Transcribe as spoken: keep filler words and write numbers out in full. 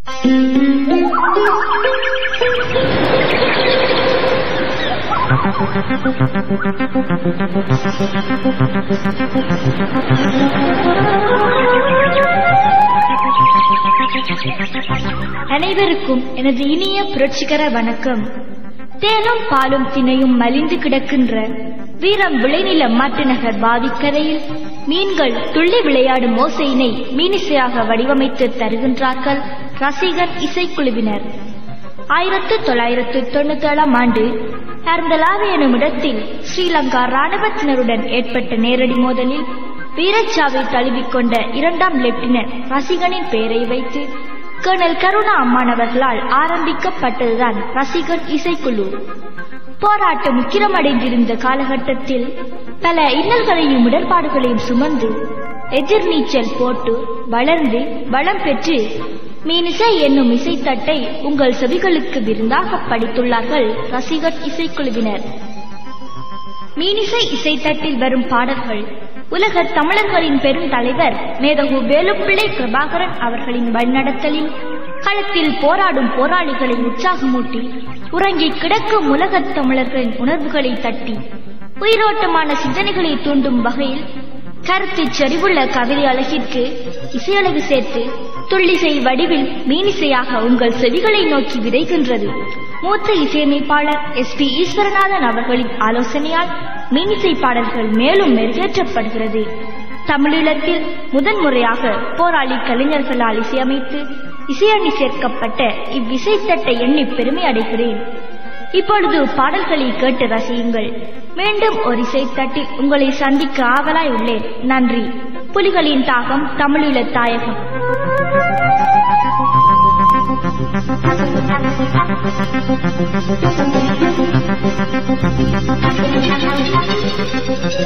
அனைவருக்கும் எனது இனிய புரட்சிகர வணக்கம். தேனும் பாலும் தினையும் மலிந்து கிடக்கின்ற வீரம் விளைநில மாட்டுநகர் வாவிக்கரையில் மீன்கள் துள்ளி விளையாடும் ஓசையினை மீனிசையாக வடிவமைத்து தருகின்றார்கள் ரசிகன் இசைக்குழுவினர். ஆயிரத்து தொள்ளாயிரத்து தொண்ணூத்தி ஏழாம் ஆண்டு ஹர்ந்தலாவி எனும் இடத்தில் ஸ்ரீலங்கா ராணுவத்தினருடன் ஏற்பட்ட நேரடி மோதலில் வீரச்சாவை தழுவிக்கொண்ட இரண்டாம் லெப்டினன்ட் ரசிகனின் பெயரை வைத்து கர்னல் கருணா அம்மான் அவர்களால் ஆரம்பிக்கப்பட்டதுதான் ரசிகன் இசைக்குழு. போராட்டம் உக்கிரமடைந்திருந்த காலகட்டத்தில் பல இன்னல்களையும் இடர்பாடுகளையும் சுமந்து எதிர்நீச்சல் போட்டு வளர்ந்து வளம் பெற்று மீனிசை என்னும் இசைத்தட்டை உங்கள் செவிகளுக்கு விருந்தாக படித்துள்ளார்கள் ரசிகன் இசைக்குழுவினர். மீனிசை இசைத்தட்டில் வரும் பாடல்கள் உலக தமிழர்களின் பெரும் தலைவர் மேதகு வேலுப்பிள்ளை பிரபாகரன் அவர்களின் வழிநடத்தலில் களத்தில் போராடும் போராளிகளை உற்சாகமூட்டி உறங்கி கிடக்கும் உலகத் தமிழர்களின் உணர்வுகளை தட்டி உயிரோட்டமான சிந்தனைகளை தூண்டும் வகையில் கருத்து செறிவுள்ள கவிதை அழகிற்கு இசையழகு சேர்த்து துள்ளிசை வடிவில் மீனிசையாக உங்கள் செவிகளை நோக்கி விதைகின்றது. மூத்த இசையமைப்பாளர் எஸ் பி ஈஸ்வரநாதன் அவர்களின் ஆலோசனையால் மீனிசை பாடல்கள் மேலும் மெருகேற்றப்படுகிறது. தமிழீழத்தில் முதன்முறையாக போராளி கலைஞர்களால் இசையமைத்து இசையணி சேர்க்கப்பட்ட இவ்விசைத்தட்டை எண்ணி பெருமை அடைகிறேன். இப்பொழுது பாடல்களை கேட்டு ரசியுங்கள். மீண்டும் ஒரு இசைத்தட்டில் உங்களை சந்திக்க ஆவலாய் உள்ளேன். நன்றி. புலிகளின் தாகம், தமிழீழ தாயகம்.